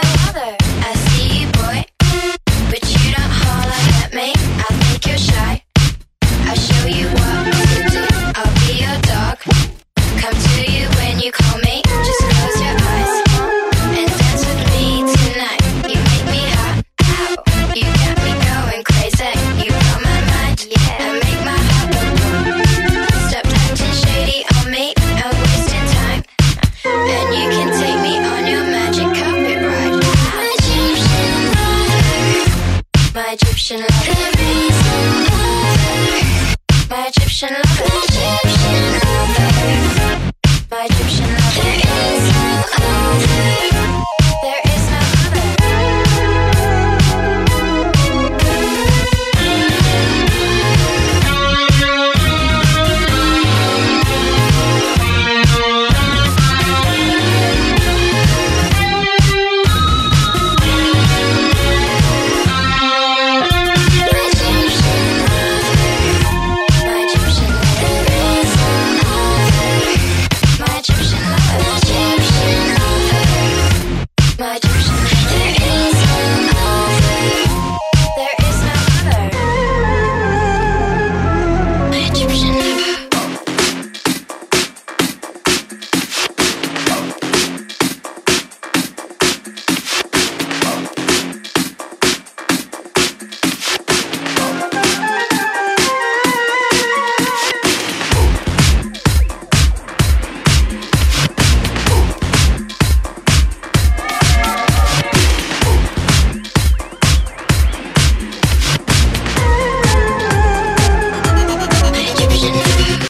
bother. I see you, boy, but you don't holler at me. I think you're shy. I'll show you what to do. I'll be your dog. Come to you when you call me. Just close your eyes and dance with me tonight. You make me hot. Ow. You got me going crazy. You blow my mind, yeah, and make my heart go boom. Stop acting shady on me and wasting time. And you can take me on your magic carpet ride. My Egyptian lover, my Egyptian lover, my Egyptian lover.